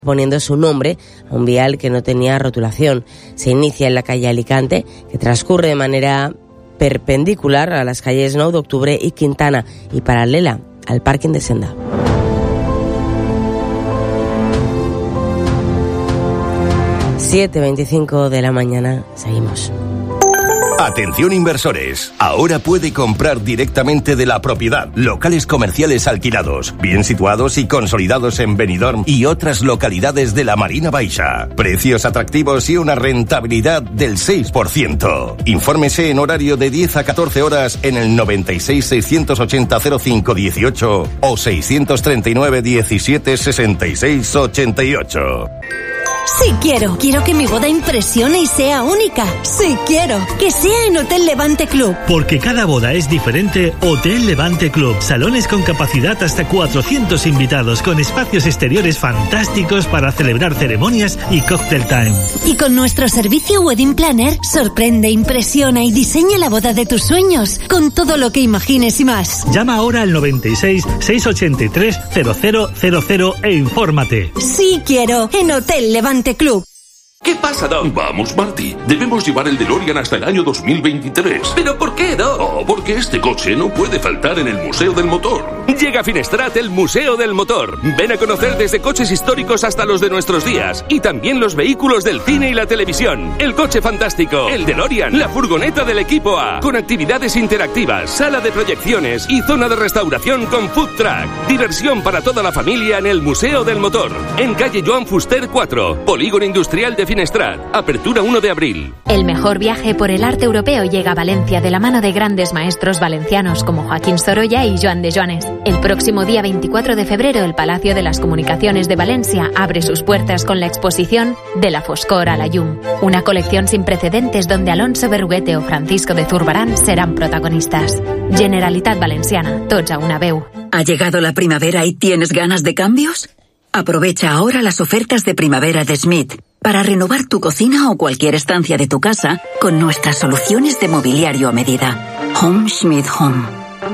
poniendo su nombre a un vial que no tenía rotulación. Se inicia en la calle Alicante, que transcurre de manera perpendicular a las calles 9 de Octubre y Quintana y paralela al parking de Senda. Siete 7:25 de la mañana, seguimos. Atención inversores, ahora puede comprar directamente de la propiedad. Locales comerciales alquilados, bien situados y consolidados en Benidorm y otras localidades de la Marina Baixa. Precios atractivos y una rentabilidad del 6%. Infórmese en horario de 10 a 14 horas en el 96 680 05 18 o 639 17 66 88. Sí quiero que mi boda impresione y sea única. Sí quiero que sea en Hotel Levante Club. Porque cada boda es diferente, Hotel Levante Club. Salones con capacidad hasta 400 invitados, con espacios exteriores fantásticos para celebrar ceremonias y cocktail time. Y con nuestro servicio Wedding Planner, sorprende, impresiona y diseña la boda de tus sueños, con todo lo que imagines y más. Llama ahora al 96 683 0000 e infórmate. Sí quiero en Hotel Levante Club. ¿Qué pasa, Doc? Vamos, Marty. Debemos llevar el DeLorean hasta el año 2023. ¿Pero por qué, Doc? Oh, porque este coche no puede faltar en el Museo del Motor. Llega a Finestrat el Museo del Motor. Ven a conocer desde coches históricos hasta los de nuestros días. Y también los vehículos del cine y la televisión. El coche fantástico, el DeLorean, la furgoneta del equipo A. Con actividades interactivas, sala de proyecciones y zona de restauración con food truck. Diversión para toda la familia en el Museo del Motor. En calle Joan Fuster 4, Polígono Industrial de Finestrat. Apertura 1 de abril. El mejor viaje por el arte europeo llega a Valencia de la mano de grandes maestros valencianos como Joaquín Sorolla y Joan de Joanes. El próximo día 24 de febrero el Palacio de las Comunicaciones de Valencia abre sus puertas con la exposición De la Foscor a la Llum, una colección sin precedentes donde Alonso Berruguete o Francisco de Zurbarán serán protagonistas. Generalitat Valenciana, tots a una veu. ¿Ha llegado la primavera y tienes ganas de cambios? Aprovecha ahora las ofertas de primavera de Schmidt para renovar tu cocina o cualquier estancia de tu casa con nuestras soluciones de mobiliario a medida. Home Schmidt Home.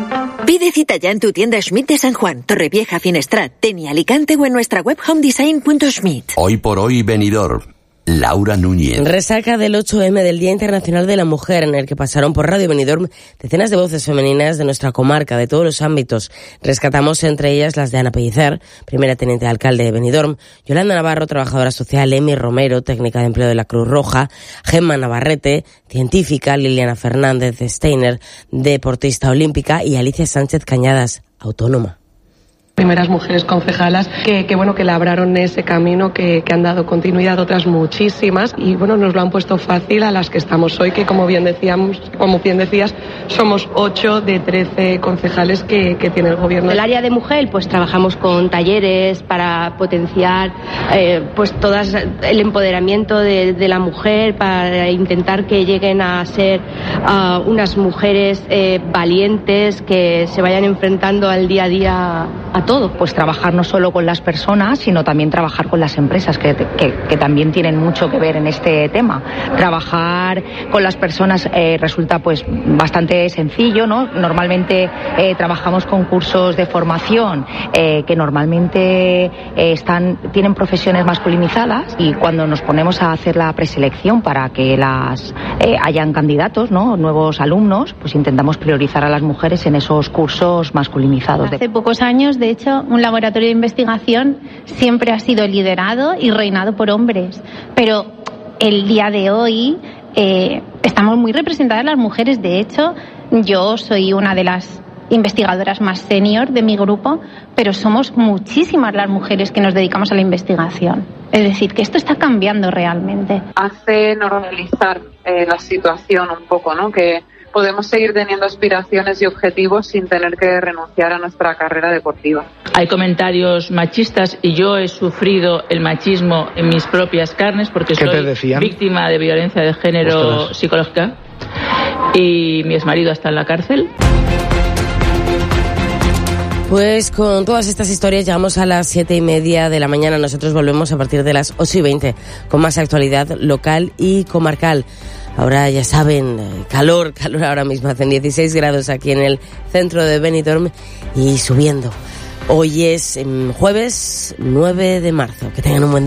Pide cita ya en tu tienda Schmidt de San Juan, Torrevieja, Finestrat, Teni, Alicante o en nuestra web homedesign.schmidt. Hoy por hoy Benidorm. Laura Núñez. Resaca del 8M del Día Internacional de la Mujer, en el que pasaron por Radio Benidorm decenas de voces femeninas de nuestra comarca, de todos los ámbitos. Rescatamos entre ellas las de Ana Pellicer, primera teniente de alcalde de Benidorm, Yolanda Navarro, trabajadora social, Emi Romero, técnica de empleo de la Cruz Roja, Gemma Navarrete, científica, Liliana Fernández Steiner, deportista olímpica, y Alicia Sánchez Cañadas, autónoma. Primeras mujeres concejalas que labraron ese camino, que han dado continuidad a otras muchísimas y nos lo han puesto fácil a las que estamos hoy, que como bien decías, somos 8 de 13 concejales que tiene el gobierno. En el área de mujer, pues trabajamos con talleres para potenciar todas el empoderamiento de la mujer, para intentar que lleguen a ser unas mujeres valientes, que se vayan enfrentando al día a día a todo. Pues trabajar no solo con las personas, sino también trabajar con las empresas, que también tienen mucho que ver en este tema. Trabajar con las personas resulta pues bastante sencillo, ¿no? Normalmente trabajamos con cursos de formación que normalmente tienen profesiones masculinizadas, y cuando nos ponemos a hacer la preselección para que hayan candidatos, ¿no? Nuevos alumnos, pues intentamos priorizar a las mujeres en esos cursos masculinizados. Hace pocos años, de hecho, un laboratorio de investigación siempre ha sido liderado y reinado por hombres, pero el día de hoy estamos muy representadas las mujeres. De hecho, yo soy una de las investigadoras más senior de mi grupo, pero somos muchísimas las mujeres que nos dedicamos a la investigación. Es decir, que esto está cambiando realmente. Hace normalizar la situación un poco, ¿no? Que podemos seguir teniendo aspiraciones y objetivos sin tener que renunciar a nuestra carrera deportiva. Hay comentarios machistas y yo he sufrido el machismo en mis propias carnes porque soy víctima de violencia de género psicológica y mi exmarido está en la cárcel. Pues con todas estas historias llegamos a las 7:30 de la mañana. Nosotros volvemos a partir de las 8:20 con más actualidad local y comarcal. Ahora ya saben, calor ahora mismo, hacen 16 grados aquí en el centro de Benidorm y subiendo. Hoy es jueves 9 de marzo. Que tengan un buen día.